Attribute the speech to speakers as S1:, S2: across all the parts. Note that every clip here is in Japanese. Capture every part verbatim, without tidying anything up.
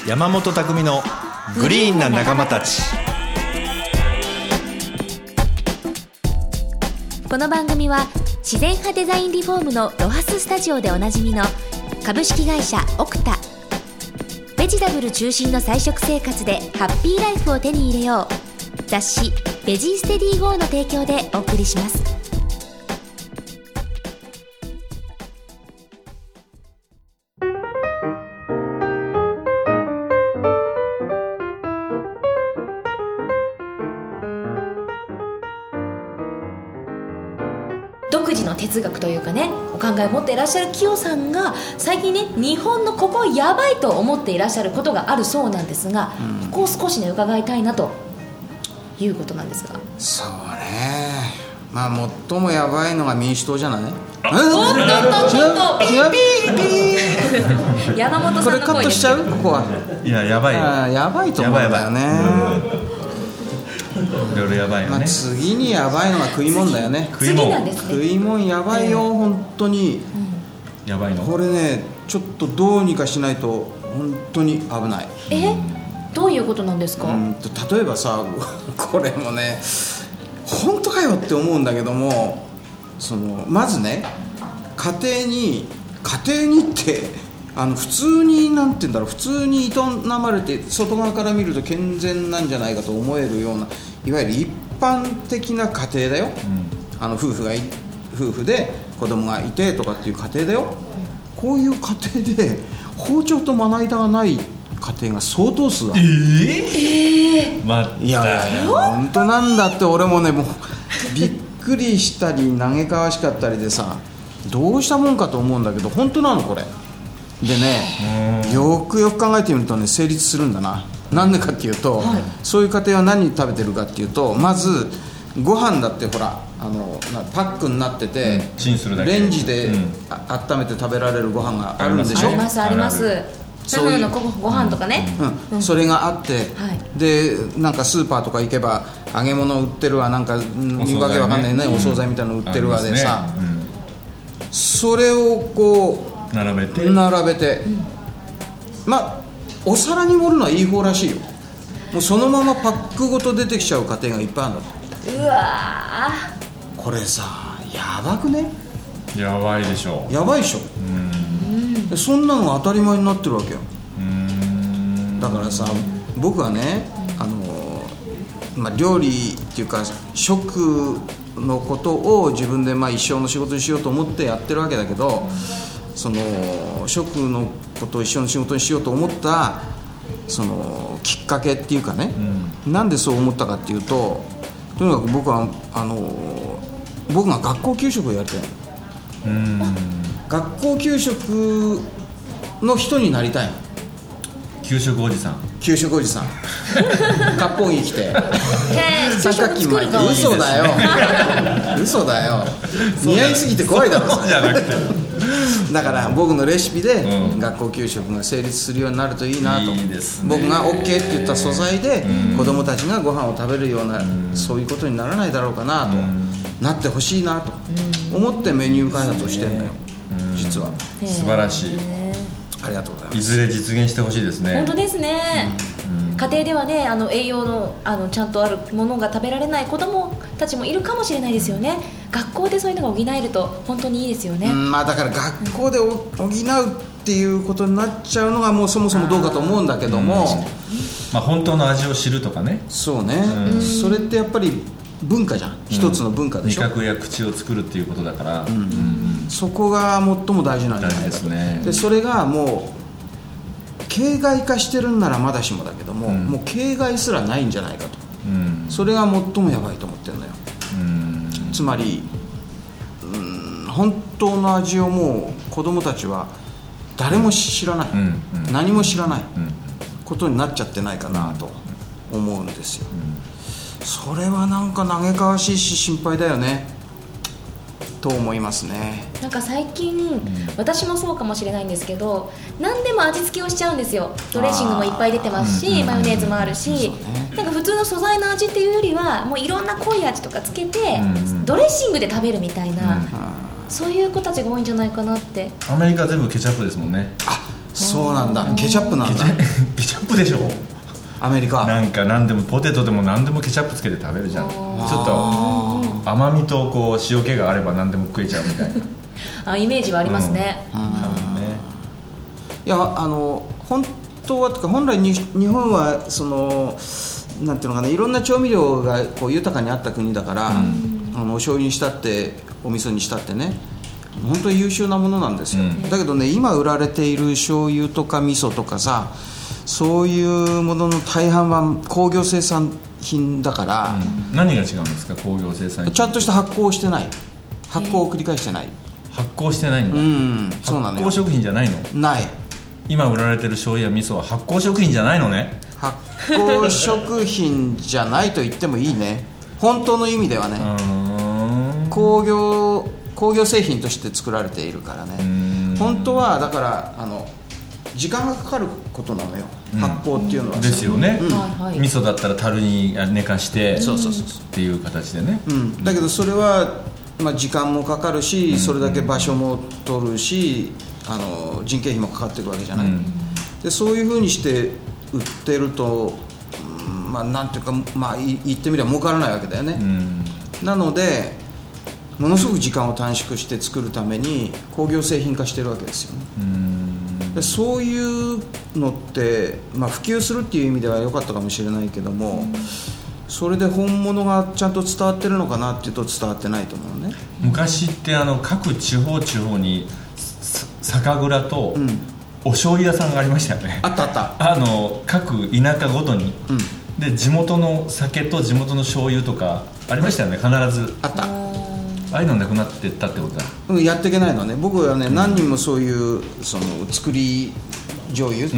S1: 山本匠のグリーンな仲間たち。
S2: この番組は自然派デザインリフォームのロハススタジオでおなじみの株式会社オクタ、ベジタブル中心の菜食生活でハッピーライフを手に入れよう、雑誌ベジーステディゴーの提供でお送りします。独自の哲学というかね、お考えを持っていらっしゃるキヨさんが最近ね、日本のここはやばいと思っていらっしゃることがあるそうなんですが、うん、ここを少しね伺いたいなということなんですが。
S3: そうね、まあ最もやばいのが民主党じゃない？おっとっとっと、ピーピーピー
S2: 山本さんの声です。
S3: これカットしちゃう？ここは。
S1: いや、やばいよ。
S3: あ、やばいと思うんだよね。
S1: いろいろやばいよね。
S3: まあ、次にやばいのが食い物だよね。
S2: 食い物なんですね。
S3: 食い物やばいよ、えー、本当に、
S1: うん、やばいの。これ
S3: ね、ちょっとどうにかしないと本当に危ない。
S2: え、どういうことなんですか？
S3: うんと、例えばさ、これもね本当かよって思うんだけども、そのまずね、家庭に家庭にってあの普通になんて言うんだろう、普通に営まれて外側から見ると健全なんじゃないかと思えるような、いわゆる一般的な家庭だよ、うん、あの夫婦がい夫婦で子供がいてとかっていう家庭だよ、うん、こういう家庭で包丁とまな板がない家庭が相当数ある。
S2: えー、
S1: ま、
S3: いやいやいや本当なんだって。俺もね、もうびっくりしたり嘆かわしかったりでさ、どうしたもんかと思うんだけど、本当なのこれでね、よくよく考えてみるとね、成立するんだな。なんでかっていうと、はい、そういう家庭は何食べてるかっていうと、まずご飯だってほら、あのパックになってて、うん、
S1: チンするだけ、
S3: レンジで、うん、あ温めて食べられるご飯があるんでしょ。
S2: ありますあります。そういうのご飯とかね、
S3: うんうん、それがあって、はい、でなんかスーパーとか行けば揚げ物売ってるわ、なんか見分けわかんないね、お惣菜みたいなの売ってるわでさ、ね、うん、それをこう
S1: 並べて
S3: 並べて、うん、まあお皿に盛るのはいい方らしいよ。もうそのままパックごと出てきちゃう家庭がいっぱいあるんだって。
S2: うわ
S3: ー、これさやばくね？
S1: やばいでしょ。
S3: やばいでしょ。うん、そんなのが当たり前になってるわけよ。うーん、だからさ、僕はね、あの、まあ、料理っていうか食のことを自分でまあ一生の仕事にしようと思ってやってるわけだけど、その食のことを一生の仕事にしようと思ったそのきっかけっていうかね、うん、なんでそう思ったかっていうと、とにかく僕はあの僕が学校給食をやりたいの。うん、学校給食の人になりたいの。
S1: 給食おじさん
S3: 給食おじさん割烹着着て三角巾巻いて。嘘だよ嘘だよ、似合いすぎて怖いだろそれ。じゃなくてだから僕のレシピで学校給食が成立するようになるといいなと、うん、いいですね、僕が OK って言った素材で子供たちがご飯を食べるような、うん、そういうことにならないだろうかなと、うん、なってほしいなと思ってメニュー開発をしてるんだよ、うん、実は。
S1: 素晴らしい、
S3: ありがとうございます。
S1: いずれ実現してほしいですね。
S2: 本当ですね、うん、家庭ではね、あの栄養 の, あのちゃんとあるものが食べられない子どもたちもいるかもしれないですよね。学校でそういうのが補えると本当にいいですよね、
S3: うん、まあ、だから学校で補うっていうことになっちゃうのがもうそもそもどうかと思うんだけども、うん、
S1: まあ、本当の味を知るとかね。
S3: そうね、うん、それってやっぱり文化じゃん、一つの文化でしょ、
S1: 味覚や口を作るっていうことだから、うんうん、
S3: そこが最も大事なんじゃないかと。
S1: ですね。
S3: でそれがもう形骸化してるんならまだしもだけども、うん、もう形骸すらないんじゃないかと、うん、それが最もやばいと思ってるんだよ、うん、つまり、うん、本当の味をもう子供たちは誰も知らない、うんうん、何も知らないことになっちゃってないかなと思うんですよ、うん、それはなんか嘆かわしいし心配だよねと思いますね。
S2: なんか最近、うん、私もそうかもしれないんですけど、何でも味付けをしちゃうんですよ。ドレッシングもいっぱい出てますし、マヨネーズもあるし、ね、なんか普通の素材の味っていうよりはもういろんな濃い味とかつけて、うん、ドレッシングで食べるみたいな、うん、そういう子たちが多いんじゃないかなって。
S1: アメリカ全部ケチャップですもんね。
S3: あ、そうなんだ、ケチャップなんだ。
S1: ケチャップでしょ。
S3: アメリカ
S1: なんか何でもポテトでも何でもケチャップつけて食べるじゃん。ちょっと甘みとこう塩気があれば何でも食えちゃうみたいな
S2: あ、イメージはありますね、
S1: うん、多分ね。
S3: いやあの本当はとか本来に日本はそのなんていうのかな、いろんな調味料がこう豊かにあった国だから、うん、あのお醤油にしたってお味噌にしたってね、本当に優秀なものなんですよ、うん、だけどね、今売られている醤油とか味噌とかさ、そういうものの大半は工業生産品だから、
S1: うん、何が違うんですか、工業生産品。
S3: ちゃんとした発酵をしてない、発酵を繰り返してない、
S1: 発酵してないんだ、うん、
S3: そうなのよ。
S1: 発酵食品じゃないの。
S3: ない。
S1: 今売られてる醤油や味噌は発酵食品じゃないのね。
S3: 発酵食品じゃないと言ってもいいね、本当の意味ではね。うーん、工業工業製品として作られているからね。本当はだからあの時間がかかることなのよ、うん、発酵っていうのは。
S1: ですよね、うん、
S2: 味
S1: 噌だったら樽に寝かしてっていう形でね、
S3: うん、だけどそれは、まあ、時間もかかるし、うん、それだけ場所も取るし、あの人件費もかかってるわけじゃない、うん、でそういうふうにして売ってると、うん、まあなんていうか、まあ、言ってみれば儲からないわけだよね、うん、なのでものすごく時間を短縮して作るために工業製品化してるわけですよね。うん、でそういうのって、まあ、普及するっていう意味では良かったかもしれないけども、うん、それで本物がちゃんと伝わってるのかなっていうと伝わってないと思うね。
S1: 昔ってあの各地方地方に酒蔵とお醤油屋さんがありましたよね、
S3: うん、あったあった。
S1: あの各田舎ごとに、うん、で地元の酒と地元の醤油とかありましたよね、必ず。
S3: あった。
S1: ああいうのなくなってったってことだ。
S3: うん、やっていけないのね。僕はね、うん、何人もそういうその作り醤油、うん、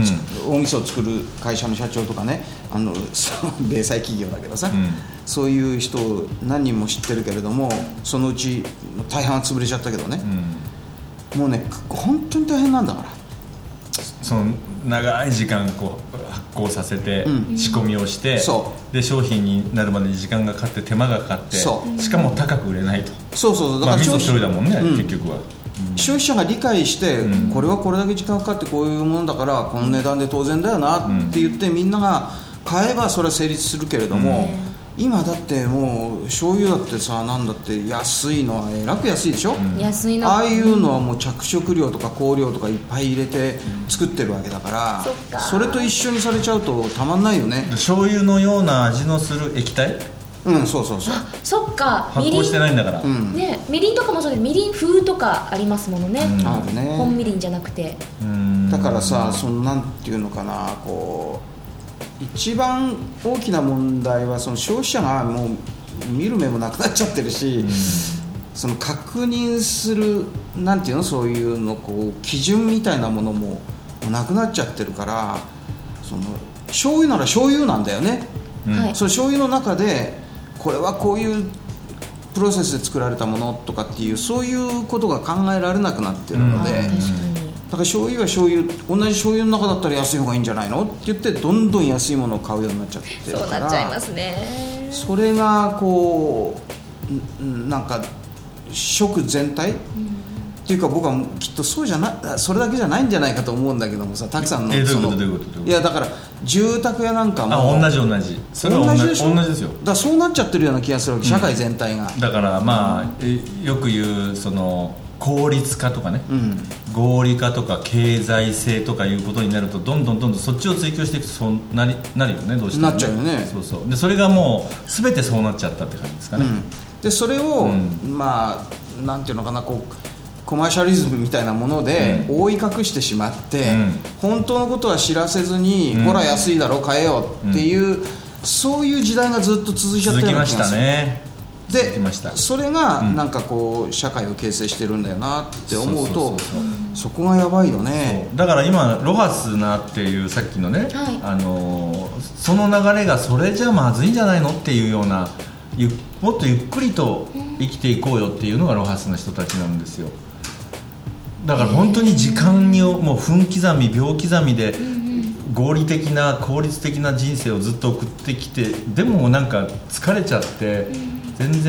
S3: お味噌を作る会社の社長とかね、あの零細企業だけどさ、うん、そういう人を何人も知ってるけれども、そのうち大半は潰れちゃったけどね、うん、もうね本当に大変なんだから。
S1: その長い時間こう発酵させて、うん、仕込みをして、そうで商品になるまでに時間がかかって手間がかかって、そうしかも高く売れないと。
S3: そうそうだから、
S1: まあ、味噌醤油だもんね、うん、結局は、
S3: うん、消費者が理解して、うん、これはこれだけ時間かかってこういうものだからこの値段で当然だよなって言って、うん、みんなが買えばそれは成立するけれども、うん、今だってもう醤油だってさ、なんだって安いのはえらく安いでしょ、うん、
S2: 安いの。
S3: ああいうのはもう着色料とか香料とかいっぱい入れて作ってるわけだから、うん、それと一緒にされちゃうとたまんないよね。
S1: 醤油のような味のする液体。
S3: うん、そうそうそう。
S2: あ、そっか。
S1: 発酵してないんだから、
S2: うん、ね、みりんとかもそうで、みりん風とかありますものね、
S3: うん、あるね。
S2: 本みりんじゃなくて。
S3: うん、だからさ、そのなんていうのかな、こう一番大きな問題はその消費者がもう見る目もなくなっちゃってるし、うん、その確認するなんていうの、そういうのこう基準みたいなものもなくなっちゃってるから、その醤油なら醤油なんだよね、うん、その醤油の中でこれはこういうプロセスで作られたものとかっていう、そういうことが考えられなくなってるので、うん、だから醤油は醤油、同じ醤油の中だったら安い方がいいんじゃないのって言ってどんどん安いものを買うようになっちゃってるから、
S2: そうなっちゃいますね。
S3: それがこうなんか食全体、うん、っていうか僕はきっとそうじゃなそれだけじゃないんじゃないかと思うんだけどもさ、たくさんの
S1: えー、どういうことどういうこと。
S3: いやだから住宅屋なんかも
S1: あ同じ同じそれは同じでしょ。同じですよ。
S3: だからそうなっちゃってるような気がするわけ、社会全体が、
S1: うん、だからまあよく言うその効率化とかね、うん、合理化とか経済性とかいうことになるとどんどんどんどんそっちを追求していくとそうなりなるよね、どうしても、ね、
S3: なっちゃうよね。
S1: そうそうでそれがもう全てそうなっちゃったって感じですかね、うん、で
S3: それを、うん、まあなんていうのかな、こうコマーシャリズムみたいなもので覆い隠してしまって、うん、本当のことは知らせずに、うん、ほら安いだろ買えよっていう、うん、そういう時代がずっと続いちゃってるような気がする。
S1: 続きましたね。
S3: でそれがなんかこう社会を形成してるんだよなって思うと、そこがやばいよね。
S1: だから今ロハスナっていうさっきのね、はい、あのその流れがそれじゃまずいんじゃないのっていうような、もっとゆっくりと生きていこうよっていうのがロハスの人たちなんですよ。だから本当に時間にもう分刻み秒刻みで合理的な効率的な人生をずっと送ってきて、でもなんか疲れちゃって全然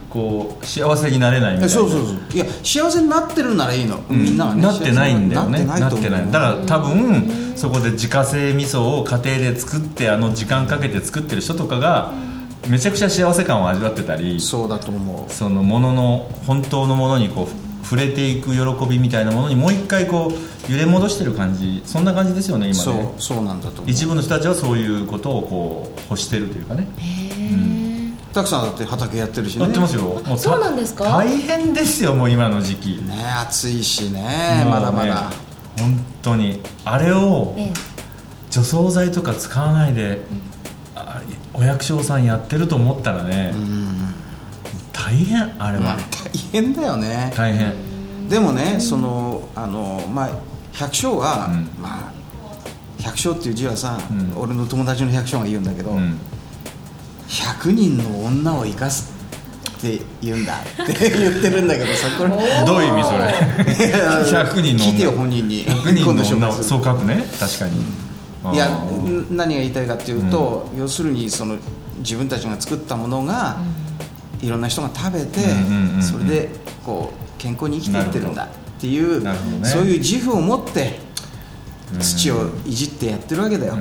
S1: こう幸せになれないみたいな。
S3: そうそうそう。いや幸せになってるならいいの、うん、みんなはね。
S1: なってないんだよね。
S3: なってないと思う。
S1: なってない。だから多分そこで自家製味噌を家庭で作ってあの時間かけて作ってる人とかがめちゃくちゃ幸せ感を味わってたり、
S3: そうだと思う。
S1: そのものの本当のものにこう触れていく喜びみたいなものにもう一回こう揺れ戻してる感じ、そんな感じですよね今ね。
S3: そうそうなんだと思う。
S1: 一部の人たちはそういうことをこう欲してるというかね。
S2: へー、
S3: たくさんだって畑やってるしね。
S1: やってますよ。もう
S2: そうなんですか。
S1: 大変ですよもう今の時期
S3: ね。暑いしね、まだまだ
S1: 本当にあれを除草剤とか使わないで、うん、お役所さんやってると思ったらね、うん、大変あれは、まあ、
S3: 大変だよね。
S1: 大変。
S3: でもね、そのあのまあ百姓は、うん、まあ百姓っていう字はさ、うん、俺の友達の百姓が言うんだけど、うん、ひゃくにんの女を生かすって言うんだって言ってるんだけどさ、これ
S1: どういう意味それひゃくにんの女、
S3: 聞いてよ本人に。
S1: ひゃくにんの女をそう書くね。確かに、
S3: うん、いや何が言いたいかっていうと、うん、要するにその自分たちが作ったものが、うん、いろんな人が食べて、うんうん、それでこう健康に生きていってるんだっていう、ね、そういう自負を持って土をいじってやってるわけだよ、うん、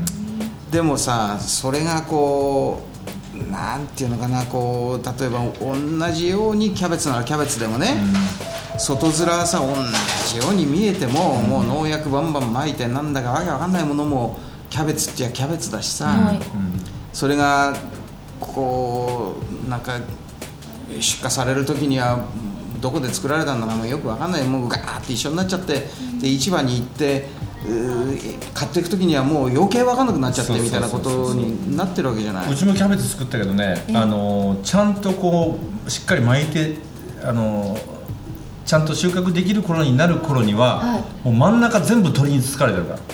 S3: でもさそれがこうなんていうのかな、こう例えば同じようにキャベツならキャベツでもね、うん、外面はさ同じように見えても、うん、もう農薬バンバン撒いてなんだかわけわかんないものもキャベツってやキャベツだしさ、うん、それがこうなんか出荷される時にはどこで作られたのかもよくわかんない、もうガーって一緒になっちゃって、うん、で市場に行って買っていく時にはもう余計分かんなくなっちゃってみたいなことになってるわけじゃない。
S1: うちもキャベツ作ったけどね、あのちゃんとこうしっかり巻いてあのちゃんと収穫できる頃になる頃には、はい、もう真ん中全部鳥につつかれてるから。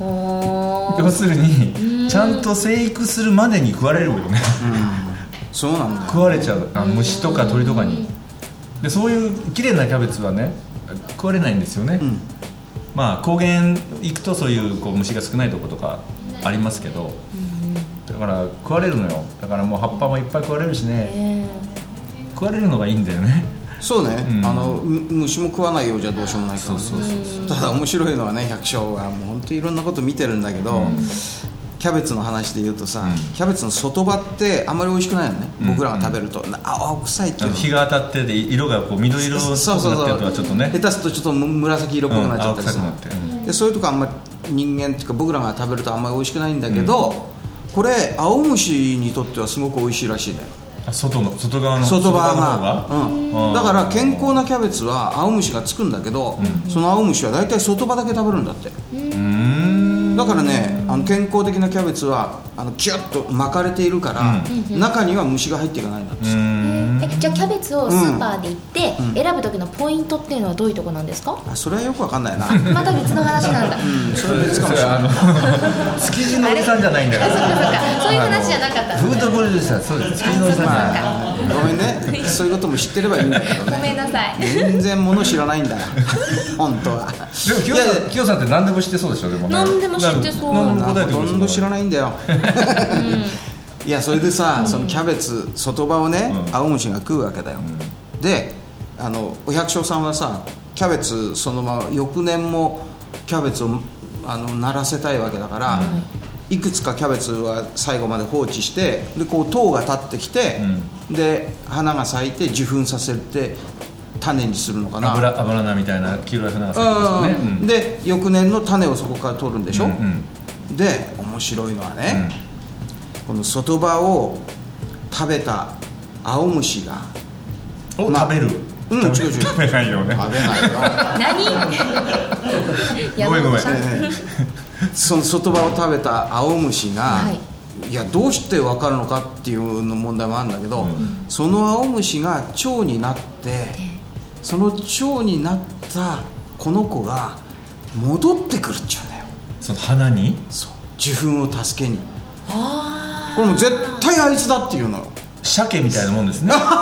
S1: 要するにちゃんと生育するまでに食われるよね、うん、
S3: そうなんだよ。
S1: 食われちゃう、あ虫とか鳥とかに。でそういう綺麗なキャベツはね食われないんですよね、うん、まあ高原行くとそういうこう虫が少ないところとかありますけど、だから食われるのよ。だからもう葉っぱもいっぱい食われるしね、食われるのがいいんだよね。
S3: そうね、うん、あの虫も食わないようじゃどうしようもないから、ね、
S1: そうそうそうそう。
S3: ただ面白いのはね、百姓はもう本当にいろんなこと見てるんだけど、うん、キャベツの話で言うとさ、うん、キャベツの外葉ってあんまり美味しくないのね、うん、僕らが食べると、うん、青臭いっていうの。
S1: 日が当たってて色がこう緑色っぽくなってるとはちょっとね、
S3: 下手するとちょっと紫色っぽくなっちゃったりさ、
S1: うん、
S3: でそういうとこあんまり人間っていうか僕らが食べるとあんまり美味しくないんだけど、うん、これ青虫にとってはすごく美味しいらしいんだよ。
S1: 外の外側の
S3: 外側が、うん、だから健康なキャベツは青虫がつくんだけど、うん、その青虫は大体外葉だけ食べるんだって。うーん、だからね、あの健康的なキャベツはあのキュッと巻かれているから、うん、中には虫が入っていかないんだって。
S2: えじゃあキャベツをスーパーで行って選ぶ時のポイントっていうのはどういうとこなんですか？
S3: あ、それはよくわかんないな
S2: また別の話なんだ、
S3: うん、それは別かもしれない。
S1: 築地のおじさんじゃないんだから。
S2: そうかそうか、そういう話じゃなかった。
S1: フードプロデューサー、そうです、築地のおじさんじゃない。
S3: ごめんね、そういうことも知ってればいいんだけどね。
S2: ごめんなさい、
S3: 全然物知らないんだよ本当は。
S1: でもキヨさんって何でも知ってそうでしょ。でもね、
S2: 何でも知ってそう。
S3: ほとんど知らないんだよ、うん、いやそれでさ、そのキャベツ外葉をね、うん、青虫が食うわけだよ、うん、であのお百姓さんはさキャベツそのまま翌年もキャベツをあのならせたいわけだから、うん、いくつかキャベツは最後まで放置して、でこう糖が立ってきて、うん、で花が咲いて受粉させて種にするのかな。
S1: 油油菜みたいな黄色い花が咲きますよね、うん、
S3: で翌年の種をそこから取るんでしょ、うんうん、で面白いのはね、うん、この外葉を食べた青虫が
S1: を、まあ、食べる、
S3: うん、違う違う
S1: 食べないよね。
S3: 食べないよ
S2: 何
S1: ごめんごめん、
S3: その外葉を食べた青虫が、はい、いやどうして分かるのかっていうの問題もあるんだけど、うん、その青虫が蝶になって、その蝶になったこの子が戻ってくるっちゅうんだよ。
S1: その花に？
S3: そう、受粉を助けに。あ、これも絶対あいつだっていうのよ。
S1: 鮭みたいなもんですねなる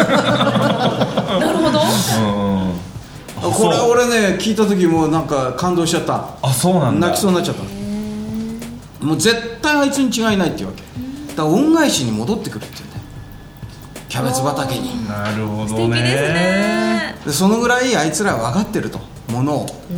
S2: ほど、
S1: うんうん、
S3: これ俺ね聞いた時もなんか感動しちゃった。
S1: あ、そうなんだ。
S3: 泣きそうになっちゃった。もう絶対あいつに違いないっていうわけだから恩返しに戻ってくるっていうんだよキキャベツ畑に。
S1: なるほどね。
S2: 素敵ですね。
S3: でそのぐらいあいつらは分かってると、ものを、うん、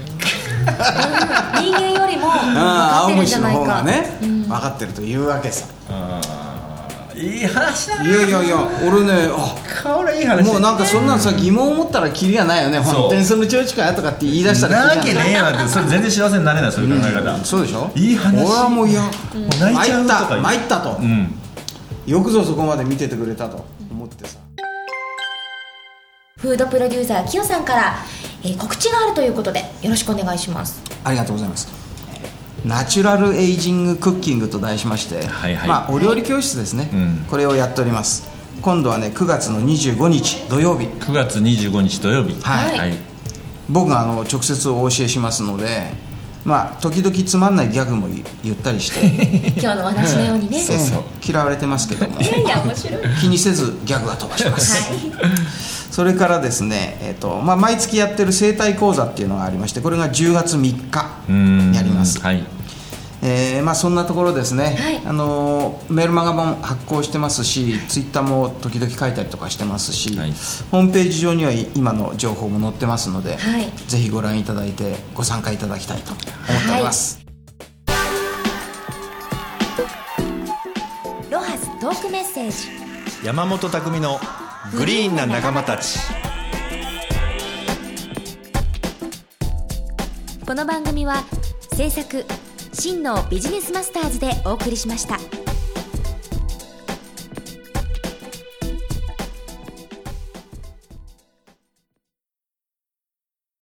S2: 人間よりも分かってるんじゃないか。
S3: 青虫の方がね、うん、分かってるというわけさ。
S1: あいい話だね。
S3: いやいやいや、俺ね、あ
S1: これいい話。
S3: もうなんかそんなんさ、疑問を持ったらキリがないよね。本当にその調子かやとかって言い出したら
S1: なわけねえやなって、それ全然幸せになれない、そういう考え方、
S3: うん、そうでしょ。
S1: いい話。
S3: 俺はもういや、うん、
S1: もう泣いちゃうとか
S3: 参った参ったと、うん、よくぞそこまで見ててくれたと思ってさ。
S2: フードプロデューサーきよさんから、えー、告知があるということでよろしくお願いします。
S3: ありがとうございます。ナチュラルエイジングクッキングと題しまして、はいはい、まあ、お料理教室ですね、はい、これをやっております。今度はねくがつのにじゅうごにち土曜日、
S1: くがつにじゅうごにち土曜日、
S3: はいはい、僕があの直接お教えしますので、まあ、時々つまんないギャグも言ったりして
S2: 今日のお話のようにね、
S3: そうそう嫌われてますけども、いやいや面白い、気にせずギャグは飛ばします、はい、それからですね、えーとまあ、毎月やってる生態講座っていうのがありまして、これがじゅうがつみっかやります。はい、えーまあ、そんなところですね、はい、あのメールマガも発行してますし、ツイッターも時々書いたりとかしてますし、はい、ホームページ上には今の情報も載ってますので、はい、ぜひご覧いただいてご参加いただきたいと思っております、はい、
S2: ロハストークメッセージ、
S1: 山本匠のグリーンな仲間たち。
S2: この番組は制作真のビジネスマスターズでお送りしました。